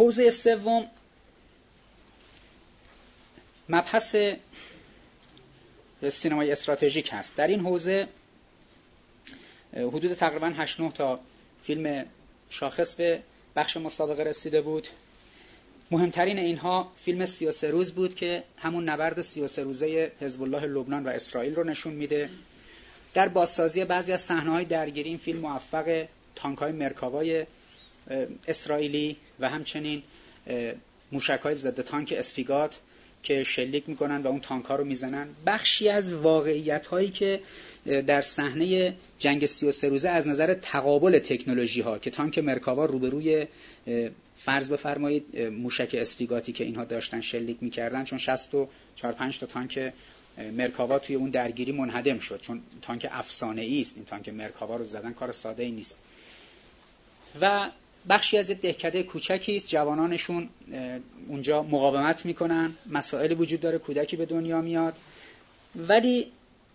حوزه سوم مبحث سینمای استراتژیک هست. در این حوزه حدود تقریبا 8-9 تا فیلم شاخص به بخش مسابقه رسیده بود. مهمترین اینها فیلم 33 روز بود که همون نبرد 33 روزه حزب الله لبنان و اسرائیل رو نشون میده. در بازسازی بعضی از صحنه‌های درگیری این فیلم موفق تانک‌های مرکاوای اسرائیلی و همچنین موشک‌های ضد تانک اسپیگات که شلیک میکنن و اون تانک‌ها رو میزنن، بخشی از واقعیت‌هایی که در صحنه جنگ 33 روزه از نظر تقابل تکنولوژی‌ها که تانک مرکاوا روبروی فرض بفرمایید موشک اسپیگاتی که اینها داشتن شلیک میکردن، چون 64-5 تا تانک مرکاوا توی اون درگیری منهدم شد، چون تانک افسانه‌ای است. این تانک مرکاوا رو زدن کار ساده‌ای نیست. و بخشی از دهکده کوچکی است، جوانانشون اونجا مقاومت میکنن، مسائل وجود داره، کودکی به دنیا میاد، ولی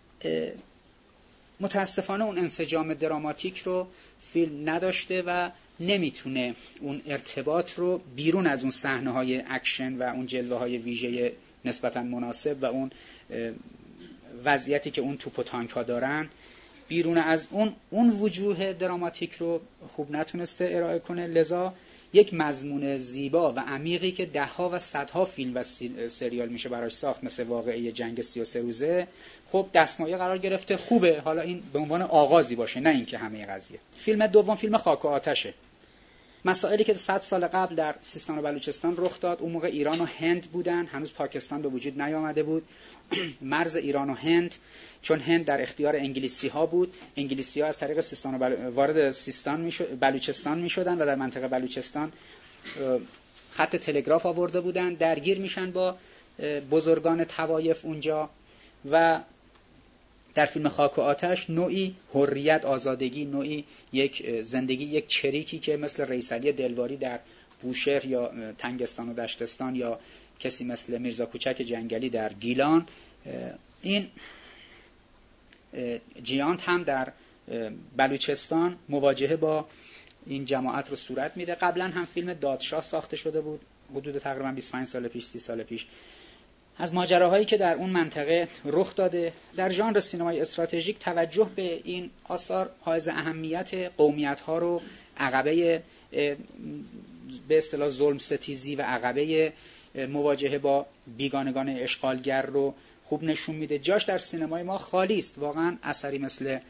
متاسفانه اون انسجام دراماتیک رو فیلم نداشته و نمیتونه اون ارتباط رو بیرون از اون صحنه‌های اکشن و اون جلوه‌های ویژه نسبتاً مناسب و اون وضعیتی که اون توپ و تانک ها دارن، بیرون از اون وجوه دراماتیک رو خوب نتونسته ارائه کنه. لذا یک مضمون زیبا و عمیقی که ده‌ها و صدها فیلم و سریال میشه براش ساخت، مثل واقعه جنگ 33 روزه، خب دستمایه قرار گرفته. خوبه حالا این به عنوان آغازی باشه، نه اینکه همه قضیه. فیلم دوم فیلم خاک و آتشه. مسائلی که 100 سال قبل در سیستان و بلوچستان رخ داد، اون موقع ایران و هند بودن، هنوز پاکستان به وجود نیامده بود. مرز ایران و هند، چون هند در اختیار انگلیسی ها بود، انگلیسی ها از طریق سیستان و وارد بلوچستان می شدن و در منطقه بلوچستان خط تلگراف آورده بودن، درگیر میشن با بزرگان طوایف اونجا. و در فیلم خاک و آتش نوعی حریت، آزادگی، نوعی یک زندگی، یک چریکی که مثل رئیس علی دلواری در بوشهر یا تنگستان و دشتستان یا کسی مثل میرزا کوچک جنگلی در گیلان، این جیانت هم در بلوچستان مواجهه با این جماعت رو صورت میده. قبلا هم فیلم دادشاه ساخته شده بود، حدود تقریبا 25 سال پیش، 30 سال پیش، از ماجراهایی که در اون منطقه رخ داده. در ژانر سینمای استراتژیک توجه به این آثار حائز اهمیت، قومیت‌ها رو، عقبه به اصطلاح ظلم ستیزی و عقبه مواجهه با بیگانگان اشغالگر رو خوب نشون میده. جاش در سینمای ما خالی است. واقعا اثری مثل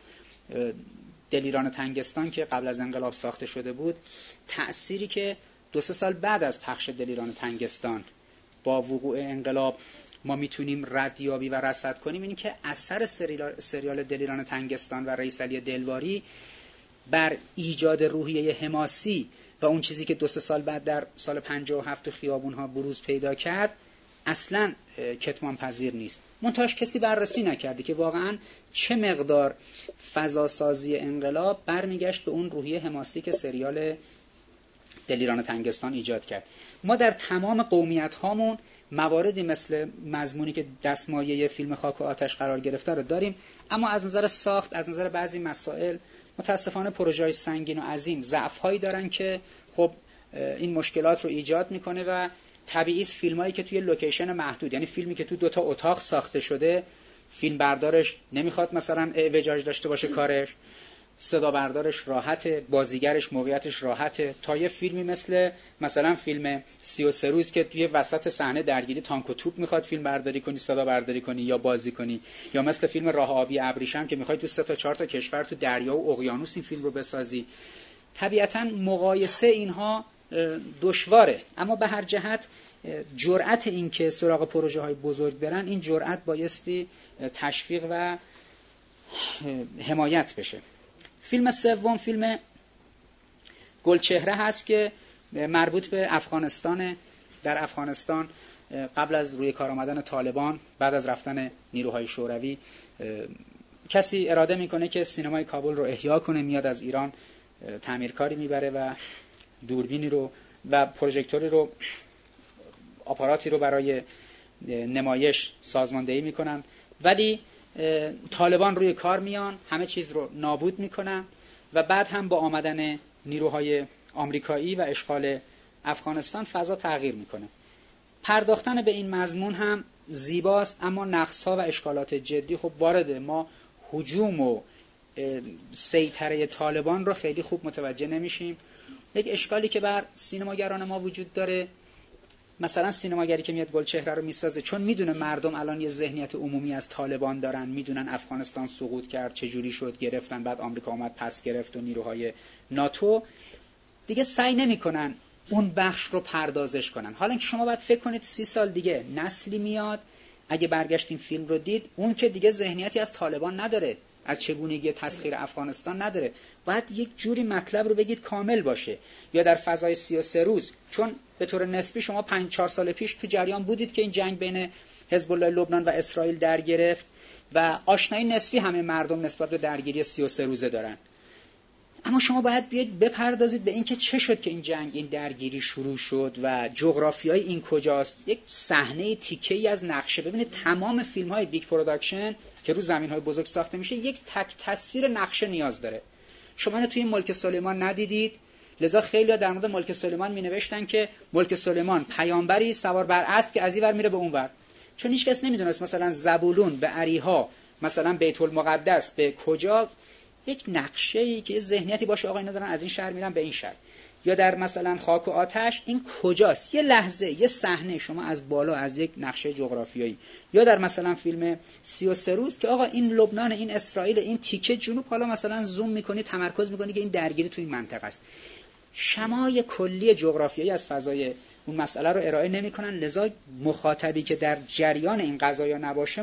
دلیران تنگستان که قبل از انقلاب ساخته شده بود، تأثیری که 2-3 سال بعد از پخش دلیران تنگستان با وقوع انقلاب ما میتونیم ردیابی و رصد کنیم، اینی که اثر سریال دلیران تنگستان و رئیس علی دلواری بر ایجاد روحیه حماسی و اون چیزی که 2-3 سال بعد در سال 57 تو خیابون‌ها بروز پیدا کرد اصلاً کتمان پذیر نیست. منتهاش کسی بررسی نکرده که واقعاً چه مقدار فضاسازی انقلاب برمیگشت به اون روحیه حماسی که سریال دلیران تنگستان ایجاد کرد. ما در تمام قومیت هامون مواردی مثل مضمونی که دستمایه فیلم خاک و آتش قرار گرفته رو داریم، اما از نظر ساخت، از نظر بعضی مسائل متاسفانه پروژه‌های سنگین و عظیم ضعف‌هایی دارن که خب این مشکلات رو ایجاد میکنه و طبیعی است فیلمایی که توی لوکیشن محدود، یعنی فیلمی که تو 2 تا اتاق ساخته شده، فیلم بردارش نمیخواد مثلا اعوجاج داشته باشه، کارش صدا بردارش راحته، بازیگرش موقعیتش راحته، تا یه فیلمی مثلا فیلم 33 روز که توی وسط صحنه درگیری تانک و توپ میخواد فیلم برداری کنی، صدا برداری کنی یا بازی کنی، یا مثل فیلم راه آبی ابریشم که میخوای تو 3 تا 4 تا کشور تو دریا و اقیانوس این فیلم رو بسازی. طبیعتاً مقایسه اینها دشواره، اما به هر جهت جرأت این که سراغ پروژه های بزرگ برن، این جرأت بایستی تشویق و حمایت بشه. فیلم سوم فیلم گلچهره هست که مربوط به افغانستان. در افغانستان قبل از روی کار آمدن طالبان، بعد از رفتن نیروهای شوروی، کسی اراده میکنه که سینمای کابل رو احیا کنه، میاد از ایران تعمیرکاری میبره و دوربینی رو و پروژکتوری رو، آپاراتی رو برای نمایش سازماندهی میکنن، ولی طالبان روی کار میان، همه چیز رو نابود میکنن و بعد هم با آمدن نیروهای آمریکایی و اشغال افغانستان فضا تغییر میکنه. پرداختن به این مضمون هم زیباست، اما نقص‌ها و اشکالات جدی خب وارده. ما هجوم و سیطره طالبان رو خیلی خوب متوجه نمیشیم. یک اشکالی که بر سینماگران ما وجود داره، مثلا سینماگری که میاد گلچهره رو میسازه چون میدونه مردم الان یه ذهنیت عمومی از طالبان دارن، میدونن افغانستان سقوط کرد، چجوری شد، گرفتن، بعد آمریکا اومد پس گرفت و نیروهای ناتو، دیگه سعی نمیکنن اون بخش رو پردازش کنن. حالا اینکه شما باید فکر کنید 30 سال دیگه نسلی میاد اگه برگشتین فیلم رو دید، اون که دیگه ذهنیتی از طالبان نداره، از چگونگی تسخیر افغانستان نداره، باید یک جوری مطلب رو بگید کامل باشه. یا در فضای 33 روز، چون به طور نسبی شما 5-4 سال پیش تو جریان بودید که این جنگ بین حزب الله لبنان و اسرائیل در گرفت و آشنایی نسبی همه مردم نسبت به درگیری 33 روزه دارن. اما شما باید بیاید بپردازید به اینکه چه شد که این جنگ، این درگیری شروع شد و جغرافیای این کجاست. یک صحنه تیکه‌ای از نقشه. ببینید تمام فیلم‌های بیگ پروداکشن که رو زمین‌های بزرگ ساخته میشه یک تک تصویر نقشه نیاز داره. شما اینو توی ملک سلیمان ندیدید، لذا خیلی‌ها در مورد ملک سلیمان می‌نوشتن که ملک سلیمان پیامبری سوار بر اسب که از این ور میره به اون ور، چون هیچ کس نمی‌دونست مثلا زبولون به اریحا، مثلا بیت المقدس به کجا، یک نقشه‌ای که ذهنیتی باشه آقا اینا دارن از این شهر میرن به این شهر. یا در مثلا خاک و آتش این کجاست، یه لحظه یه صحنه شما از بالا از یک نقشه جغرافیایی. یا در مثلا فیلم 33 روز که آقا این لبنان، این اسرائیل، این تیکه جنوب، حالا مثلا زوم میکنی تمرکز میکنی که این درگیری تو این منطقه است. شمای کلی جغرافیایی از فضای اون مسئله رو ارائه نمیکنن، لذا مخاطبی که در جریان این قضایا نباشه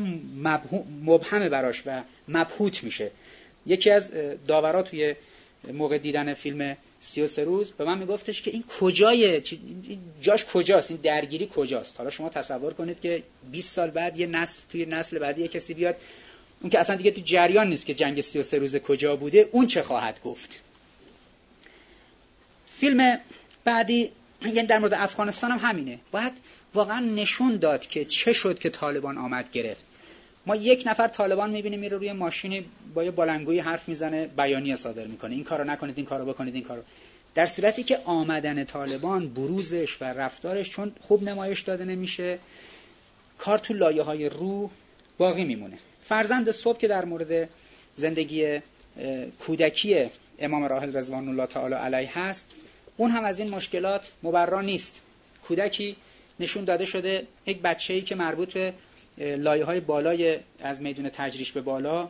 مبهم براش و مبهوت میشه. یکی از داورا توی موقع دیدن فیلم 33 روز به من میگفتش که این کجایه، جاش کجاست، این درگیری کجاست. حالا شما تصور کنید که 20 سال بعد یه نسل توی نسل بعدی یه کسی بیاد، اون که اصلا دیگه تو جریان نیست که جنگ 33 روز کجا بوده، اون چه خواهد گفت. فیلم بعدی یعنی در مورد افغانستان هم همینه. باید واقعا نشون داد که چه شد که طالبان آمد گرفت. ما یک نفر طالبان میبینیم میره روی ماشینی با یه بلندگویی حرف میزنه، بیانیه صادر میکنه، این کارو نکنید، این کارو بکنید، این کارو، در صورتی که آمدن طالبان، بروزش و رفتارش چون خوب نمایش داده نمیشه، کار تو لایه‌های روح باقی میمونه. فرزند صبح که در مورد زندگی کودکی امام راحل رضوان الله تعالی علیه هست، اون هم از این مشکلات مبرا نیست. کودکی نشون داده شده، یک بچه‌ای که مربوط به لایه‌های بالای از میدون تجریش به بالا،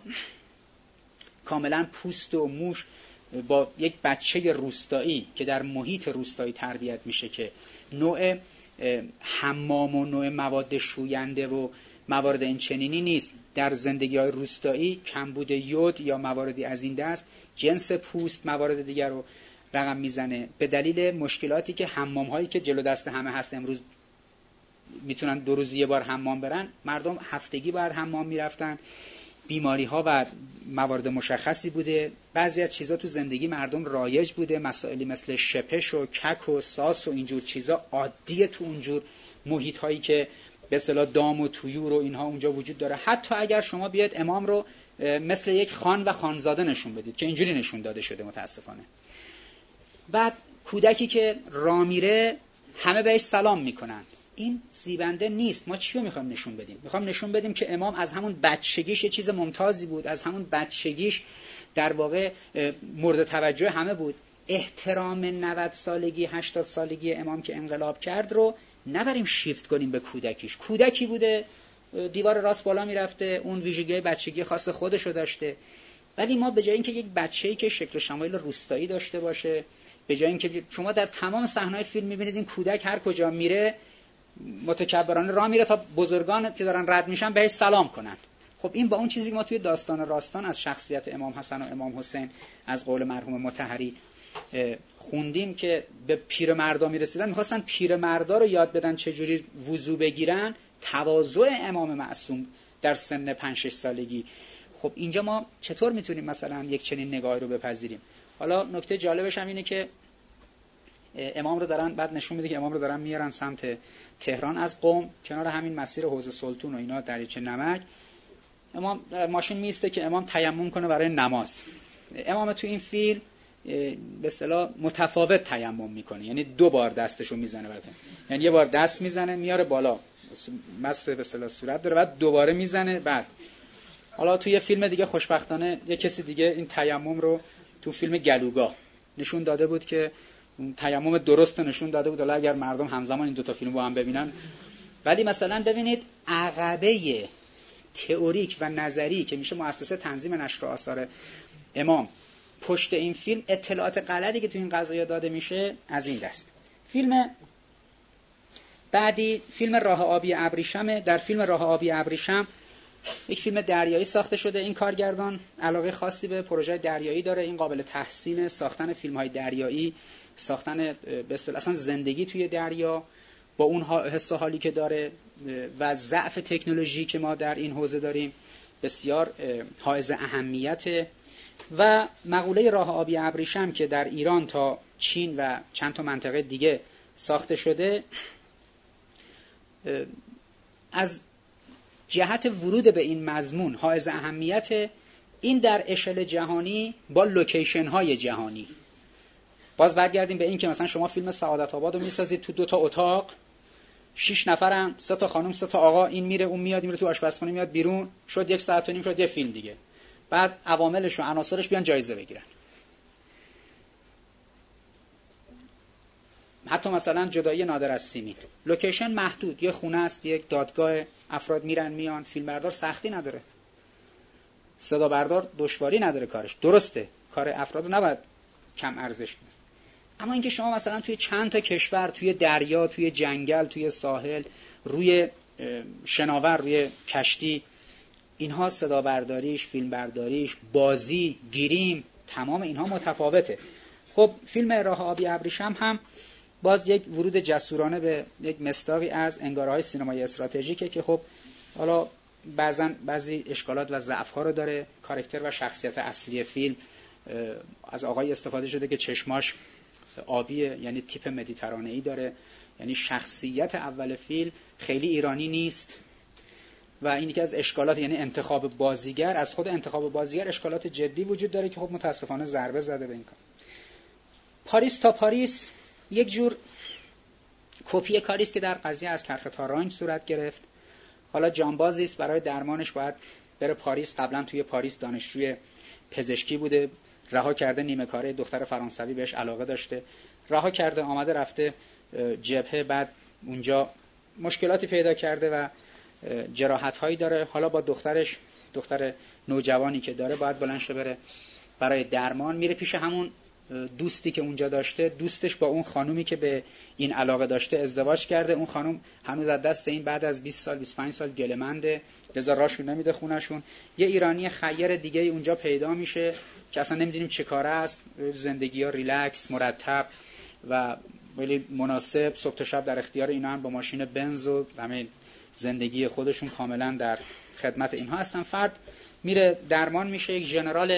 کاملا پوست و موش، با یک بچه روستایی که در محیط روستایی تربیت میشه که نوع حمام و نوع مواد شوینده و موارد این چنینی نیست. در زندگی‌های روستایی کمبود یود یا مواردی از این دست، جنس پوست موارد دیگر رو رقم میزنه. به دلیل مشکلاتی که حمام‌هایی که جلو دست همه هست، امروز میتونن 2 روز یه بار حمام برن، مردم هفتگی باید حمام میرفتن. بیماری‌ها و موارد مشخصی بوده. بعضی از چیزا تو زندگی مردم رایج بوده، مسائلی مثل شپش و کک و ساس و اینجور چیزا عادیه تو اونجور محیط‌هایی که به اصطلاح دام و طیور و اینها اونجا وجود داره. حتی اگر شما بیاید امام رو مثل یک خان و خانزاده نشون بدید که اینجوری نشون داده شده متاسفانه. بعد کودکی که راه میره همه بهش سلام میکنن، این زیبنده نیست. ما چی رو میخوایم نشون بدیم؟ میخوایم نشون بدیم که امام از همون بچگیش یه چیز ممتازی بود، از همون بچگیش در واقع مورد توجه همه بود. احترام 90 سالگی 80 سالگی امام که انقلاب کرد رو نبریم شیفت کنیم به کودکیش. کودکی بوده، دیوار راست بالا میرفته، اون ویژگی بچگی خاص خودشو داشته. ولی ما به جای اینکه یک بچه‌ای که شکل و شمایل روستایی داشته باشه، به جای اینکه شما در تمام صحنه‌های فیلم می‌بینید این کودک هر کجا میره متکبرانه راه میره تا بزرگان که دارن رد میشن بهش سلام کنن. خب این با اون چیزی که ما توی داستان راستان از شخصیت امام حسن و امام حسین از قول مرحوم مطهری خوندیم که به پیرمردا میرسیدن، میخواستن پیرمردا رو یاد بدن چجوری وضو بگیرن، تواضع امام معصوم در سن 5-6 سالگی. خب اینجا ما چطور میتونیم مثلا یک چنین نگاهی رو بپذیریم؟ حالا نکته جالبش هم اینه که امام رو دارن بعد نشون میده که امام رو دارن میارن سمت تهران از قم، کنار همین مسیر حوض سلطون و اینا دریچه نمک. امام ماشین میسته که امام تیمم کنه برای نماز. امام تو این فیلم به اصطلاح متفاوت تیمم میکنه، یعنی 2 بار دستشو میزنه براتون، یعنی یه بار دست میزنه میاره بالا مس به اصطلاح صورت داره، بعد دوباره میزنه. بعد حالا توی فیلم دیگه خوشبختانه یه کسی دیگه این تیمم رو تو فیلم گلوگاه نشون داده بود که تیمم درست نشون داده بود. حالا اگر مردم همزمان این 2 تا فیلم با هم ببینن، ولی مثلا ببینید عقبه تئوریک و نظری که میشه مؤسسه تنظیم نشر آثار امام پشت این فیلم، اطلاعات غلطی که تو این قضایا داده میشه از این دست. فیلم بعدی فیلم راه آبی ابریشمه. در فیلم راه آبی ابریشم یک فیلم دریایی ساخته شده. این کارگردان علاقه خاصی به پروژه دریایی داره، این قابل تحسین، ساختن فیلم‌های دریایی، ساختن به اصطلاح اصلا زندگی توی دریا با اون حس و حالی که داره و ضعف تکنولوژی که ما در این حوزه داریم بسیار حائز اهمیته. و مقوله راه آبی ابریشم که در ایران تا چین و چند تا منطقه دیگه ساخته شده، از جهت ورود به این مضمون حائز اهمیت. این در اشل جهانی با لوکیشن های جهانی. باز برگردیم به این که مثلا شما فیلم سعادت آباد رو میسازید تو 2 تا اتاق، 6 نفرن، 3 تا خانم 3 تا آقا، این میره اون میاد، این میره تو آشپزخونه میاد بیرون، شد 1 ساعت و نیم، شد یه فیلم دیگه. بعد عواملش و عناصرش بیان جایزه بگیرن. حتی مثلا جدایی نادر از سیمین، لوکیشن محدود، یه خونه است، یک دادگاه، افراد میرن میان، فیلمبردار سختی نداره، صدا بردار دشواری نداره کارش. درسته کار افراد نباید کم ارزش نیست، اما اینکه شما مثلا توی چند تا کشور، توی دریا، توی جنگل، توی ساحل، روی شناور، روی کشتی، اینها صدا برداریش، فیلم برداریش، بازی، گیریم، تمام اینها متفاوته. خب فیلم راه آبی ابریشم هم باز یک ورود جسورانه به یک مصداقی از انگاره‌های سینمای استراتژیکه که خب حالا بعضی اشکالات و ضعف‌ها رو داره. کاراکتر و شخصیت اصلی فیلم از آقای استفاده شده که چشماش آبیه، یعنی تیپ مدیترانه‌ای داره، یعنی شخصیت اول فیلم خیلی ایرانی نیست و این یکی از اشکالات، یعنی انتخاب بازیگر، از خود انتخاب بازیگر اشکالات جدی وجود داره که خب متاسفانه ضربه زده به این کار. پاریس تا پاریس یک جور کپی کاری است که در قضیه از کرختارانج صورت گرفت. حالا جانبازی است، برای درمانش باید بره پاریس. قبلا توی پاریس دانشجوی پزشکی بوده، رها کرده، نیمه کاره، دختر فرانسوی بهش علاقه داشته، رها کرده، آمده رفته جبهه، بعد اونجا مشکلاتی پیدا کرده و جراحت‌هایی داره. حالا با دخترش، دختر نوجوانی که داره، باید بلند شه بره برای درمان. میره پیش همون دوستی که اونجا داشته. دوستش با اون خانومی که به این علاقه داشته ازدواج کرده. اون خانوم هنوز از دست این بعد از 20 سال 25 سال گله‌منده، لذا راشون نمیده خونشون. یه ایرانی خیر دیگه اونجا پیدا میشه که اصلا نمیدونیم چه کاره است، زندگی‌ها ریلکس، مرتب و ولی مناسب، صبح تا شب در اختیار اینا هم، با ماشین بنز و همین زندگی خودشون کاملا در خدمت اینها هستن. فرد میره درمان میشه. یک ژنرال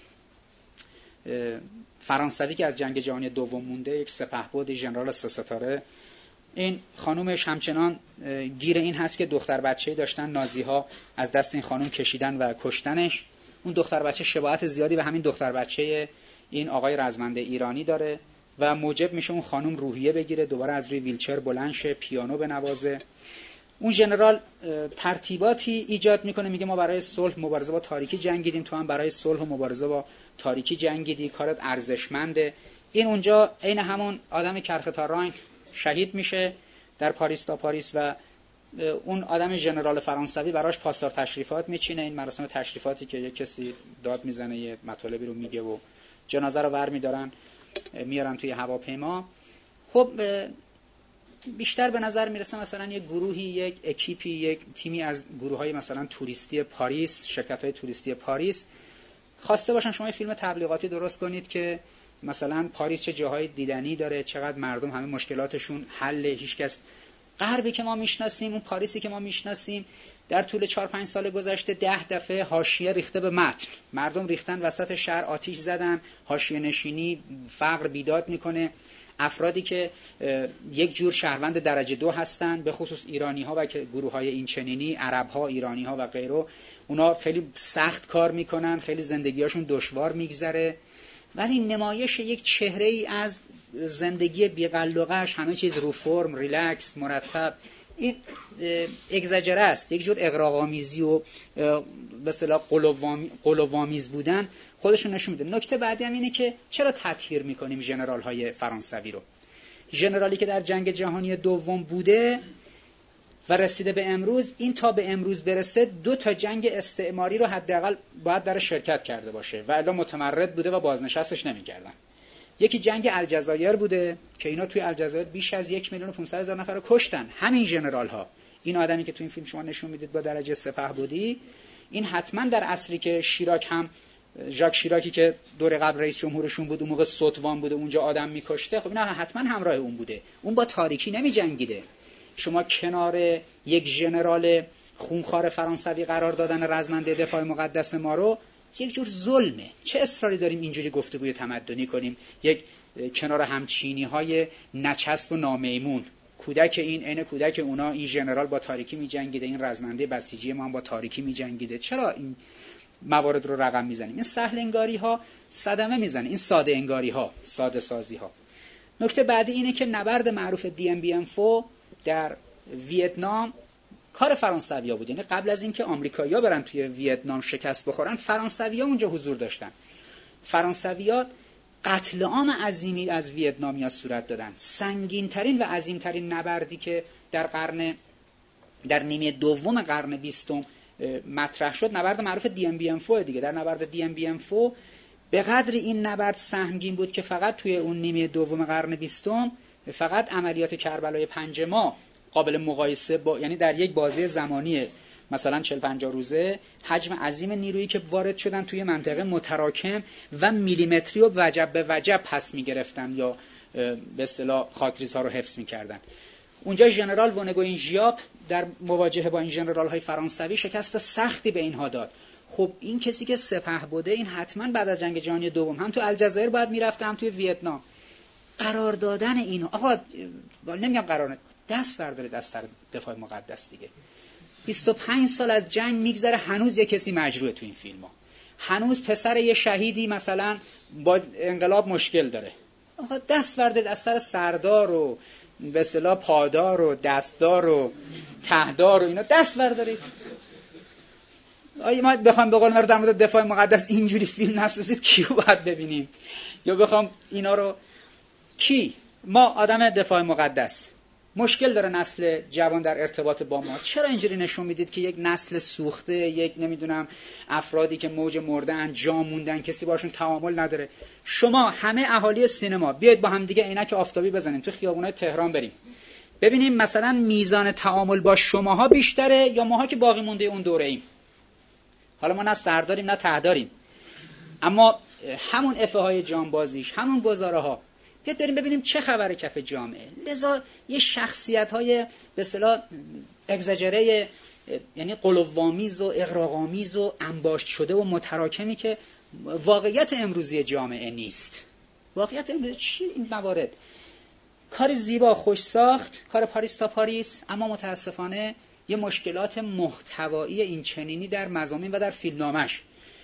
فرانسوی که از جنگ جهانی دوم مونده، یک سپهبد، ژنرال 3 ستاره. این خانومش همچنان گیر این هست که دختر بچه‌ای داشتن نازی‌ها، از دست این خانوم کشیدن و کشتنش. اون دختر بچه شباهت زیادی به همین دختر بچه این آقای رزمنده ایرانی داره و موجب میشه اون خانوم روحیه بگیره، دوباره از روی ویلچر بلند شه، پیانو بنوازه. اون ژنرال ترتیباتی ایجاد میکنه، میگه ما برای صلح مبارزه با تاریکی جنگیدیم، تو هم برای صلح و مبارزه با تاریکی جنگیدی، کارت ارزشمنده. این اونجا عین همون آدم کرختارانگ شهید میشه در پاریس تا پاریس و اون آدم ژنرال فرانسوی براش پاسدار تشریفات میچینه. این مراسم تشریفاتی که یک کسی داد میزنه، یه مطالبی رو میگه و جنازه رو برمیدارن میارن توی هواپیما. خب بیشتر به نظر میرسه مثلا یک گروهی، یک اکیپی، یک تیمی از گروه‌های مثلا توریستی پاریس، شرکت‌های توریستی پاریس خواسته باشن شما فیلم تبلیغاتی درست کنید که مثلا پاریس چه جاهای دیدنی داره، چقدر مردم همه مشکلاتشون حل، هیچکس غربی که ما میشناسیم، اون پاریسی که ما میشناسیم در طول 4-5 سال گذشته 10 دفعه حاشیه ریخته به متن. مردم ریختن وسط شهر، آتش زدن، حاشیه نشینی، فقر بیداد میکنه. افرادی که یک جور شهروند درجه 2 هستن، به خصوص ایرانی‌ها و که گروه‌های این چنینی، عرب‌ها، ایرانی‌ها و غیره، اونا خیلی سخت کار میکنن، خیلی زندگیاشون دشوار میگذره ولی نمایش یک چهره ای از زندگی بی‌قلقش، همه چیز رو فرم، ریلکس، مرتب. این اگزاجره است، یک جور اغراق‌آمیزی و به اصطلاح قلوآمیز بودن خودشون نشون میده. نکته بعدی هم اینه که چرا تطهیر میکنیم ژنرال های فرانسوی رو؟ ژنرالی که در جنگ جهانی دوم بوده و رسیده به امروز، این تا به امروز برسه 2 تا جنگ استعماری رو حداقل باید در شرکت کرده باشه و الا متمرد بوده و بازنشستش نمی‌کردن. یکی جنگ الجزایر بوده که اینا توی الجزایر بیش از 1,500,000 نفر رو کشتن، همین ژنرال ها. این آدمی که تو این فیلم شما نشون میدید با درجه سپهبدی، این حتما در عصری که شیراک هم ژاک شیراکی که دور قبل رئیس جمهورشون بود، اون موقع سوتوان بوده، اونجا آدم میکشته، خب اینا حتما همراه اون بوده. اون با تاریکی نمی‌جنگیده. شما کنار یک ژنرال خونخوار فرانسوی قرار دادن رزمنده دفاع مقدس ما رو یک جور ظلمه. چه اصراری داریم اینجوری گفتگوی تمدنی کنیم؟ یک کنار همچینی‌های نچسب و نامیمون، کودک این عین کودک اونا، این ژنرال با تاریکی می‌جنگیده، این رزمنده بسیجی ما هم با تاریکی می‌جنگیده. چرا این موارد رو رقم میزنیم؟ این سهل انگاری‌ها صدمه میزنه، این ساده انگاری‌ها، ساده سازی‌ها. نکته بعدی اینه که نبرد معروف دی ام بی ام فو در ویتنام کار فرانسوی‌ها بود. یعنی قبل از اینکه آمریکایی‌ها برن توی ویتنام شکست بخورن، فرانسوی‌ها اونجا حضور داشتن. فرانسوی‌ها قتل عام عظیمی از ویتنامیا صورت دادن. سنگین‌ترین و عظیم‌ترین نبردی که در نیمه دوم قرن 20 مطرح شد، نبرد معروف دی ام بی ام فو دیگه. در نبرد دی ام بی ام فو به قدری این نبرد سهمگین بود که فقط توی اون نیمه دوم قرن 20 فقط عملیات کربلای 5 ماه قابل مقایسه با، یعنی در یک بازه زمانی مثلا 40-50 روزه، حجم عظیم نیرویی که وارد شدن توی منطقه متراکم و میلیمتری و وجب به وجب پس میگرفتن یا به اصطلاح خاکریزها رو حفظ میکردن. اونجا ژنرال وونگوین ژیاپ در مواجهه با این ژنرال های فرانسوی شکست سختی به اینها داد. خب این کسی که سپهبده، این حتما بعد از جنگ جهانی دوم هم تو الجزایر باید میرفته، هم توی ویتنام. قرار دادن اینو، آقا نمیگم قرار، دست بردارید از سر دفاع مقدس دیگه. 25 سال از جنگ میگذره، هنوز یه کسی مجروحه تو این فیلم‌ها. هنوز پسر یه شهیدی مثلا با انقلاب مشکل داره. آقا دست بردارید از سر سردار و به اصطلاح پادار و دستدار و تهدار و اینا، دست بردارید. آیا ما بخوام به قول معروف در مورد دفاع مقدس اینجوری فیلم نسازید، کیو باید ببینیم؟ یا بخوام اینا رو کی؟ ما آدم دفاع مقدس مشکل داره نسل جوان در ارتباط با ما. چرا اینجوری نشون میدید که یک نسل سوخته، یک نمیدونم افرادی که موج مردن، جا موندن، کسی باشون تعامل نداره؟ شما همه اهالی سینما بیاید با هم دیگه عینک آفتابی بزنیم تو خیابونای تهران بریم ببینیم مثلا میزان تعامل با شماها بیشتره یا ماها که باقی مونده اون دوره ایم. حالا ما نه سرداریم نه تهداریم، اما همون افه های جانبازیش، همون گزاره ها، بیاد بریم ببینیم چه خبره کف جامعه. لذا یه شخصیت های به اصطلاح اگزاجره، یعنی قلوآمیز و اغراق‌آمیز و انباشت شده و متراکمی که واقعیت امروزی جامعه نیست. واقعیت امروزی چی این موارد؟ کار زیبا خوش ساخت، کار پاریس تا پاریس، اما متاسفانه یه مشکلات محتوایی این چنینی در مضامین و در فیلمنامش.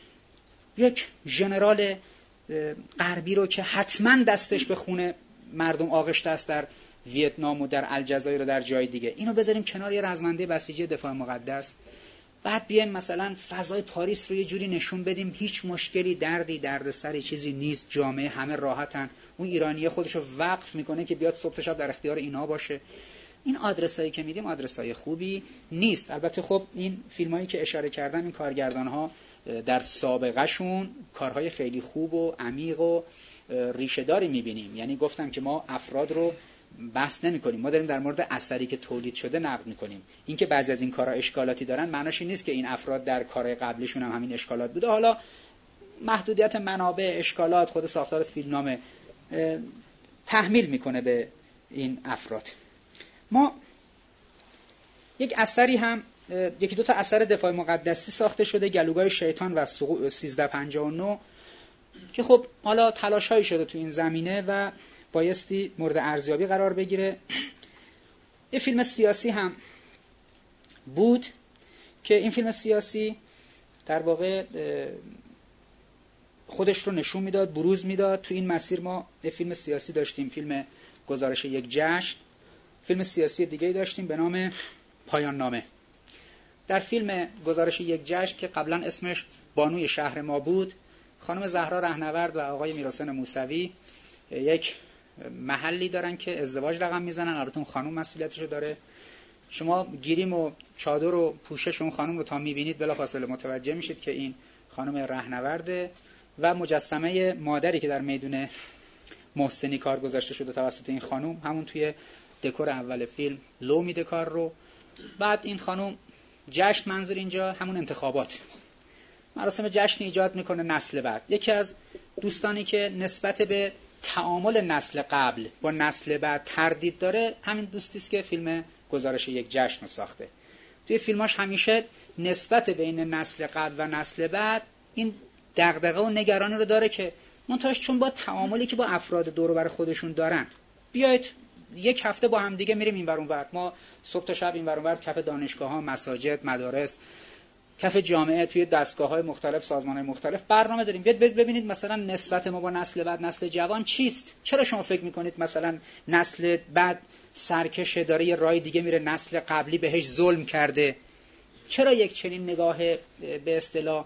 یک ژنرال غربی رو که حتما دستش به خون مردم آغشته است در ویتنام و در الجزایر و در جای دیگه، اینو بذاریم کنار یه رزمنده بسیجی دفاع مقدس، بعد بیایم مثلا فضای پاریس رو یه جوری نشون بدیم هیچ مشکلی، دردی، دردسری چیزی نیست، جامعه همه راحتن، اون ایرانی خودش رو وقف میکنه که بیاد صبح تا شب در اختیار اینا باشه. این آدرسایی که میدیم آدرسای خوبی نیست. البته خب این فیلمایی که اشاره کردم، این کارگردان‌ها در سابقه شون کارهای خیلی خوب و عمیق و ریشه داری میبینیم. یعنی گفتم که ما افراد رو بحث نمی کنیم، ما داریم در مورد اثری که تولید شده نقد میکنیم. این که بعضی از این کارها اشکالاتی دارن معناش این نیست که این افراد در کارهای قبلیشون هم همین اشکالات بوده. حالا محدودیت منابع، اشکالات، خود ساختار فیلمنامه تحمیل میکنه به این افراد. ما یک اثری هم، یکی دو تا اثر دفاع مقدسی ساخته شده، گلوگاه شیطان و 1359 که خب حالا تلاش‌هایی شده تو این زمینه و بایستی مورد ارزیابی قرار بگیره. یه فیلم سیاسی هم بود که این فیلم سیاسی در واقع خودش رو نشون میداد، بروز میداد. تو این مسیر ما فیلم سیاسی داشتیم، فیلم گزارش یک جشن. فیلم سیاسی دیگه داشتیم به نام پایان نامه. در فیلم گزارش یک جشن که قبلا اسمش بانوی شهر ما بود، خانم زهرا رهنورد و آقای میرحسین موسوی یک محلی دارن که ازدواج رقم میزنن. البته اون خانم مسئولیتشو داره. شما گیریم و چادر و پوشش اون خانم رو تا میبینید بلافاصله متوجه میشید که این خانم رهنورده و مجسمه مادری که در میدون محسنی کار گذاشته شده توسط این خانم، همون توی دکور اول فیلم لو میده کار رو. بعد این خانم جشن، منظور اینجا همون انتخابات، مراسم جشن ایجاد میکنه نسل بعد. یکی از دوستانی که نسبت به تعامل نسل قبل با نسل بعد تردید داره، همین دوستی است که فیلم گزارش یک جشن رو ساخته. توی فیلماش همیشه نسبت بین نسل قبل و نسل بعد این دغدغه و نگرانی رو داره که منتهاش چون با تعاملی که با افراد دور و بر خودشون دارن، بیایید یک هفته با هم دیگه میریم این ور اون ور، ما صبح تا شب این ور اون ور، کف دانشگاه‌ها، مساجد، مدارس، کف جامعه، توی دستگاه‌های مختلف، سازمان‌های مختلف برنامه داریم. بیاید ببینید مثلا نسبت ما با نسل بعد، نسل جوان چیست؟ چرا شما فکر می‌کنید مثلا نسل بعد سرکش داره یه راه دیگه میره، نسل قبلی بهش ظلم کرده؟ چرا یک چنین نگاه به اصطلاح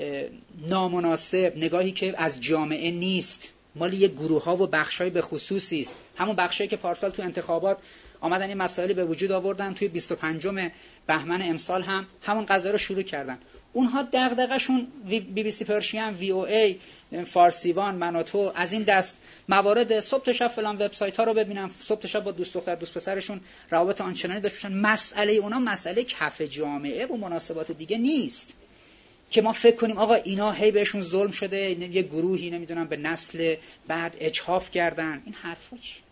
نامناسب، نگاهی که از جامعه نیست، مال یه گروه‌ها و بخش‌های به خصوصی است، همون بخشایی که پارسال تو انتخابات آمدن این مسائلی به وجود آوردن، توی 25 بهمن امسال هم همون قضیه رو شروع کردن. اونها دغدغه‌شون BBC پرشین، VOA، فارسیوان، منوتو، از این دست موارد، صبح تا شب فلان وبسایت‌ها رو ببینن، صبح تا شب با دوست دختر دوست پسرشون روابط آنچنانی داشتن. مسئله اونا مسئله کف جامعه و مناسبات دیگه نیست که ما فکر کنیم آقا اینا هی بهشون ظلم شده، یه گروهی نمیدونم به نسل بعد اجحاف کردن. این حرفا چیه؟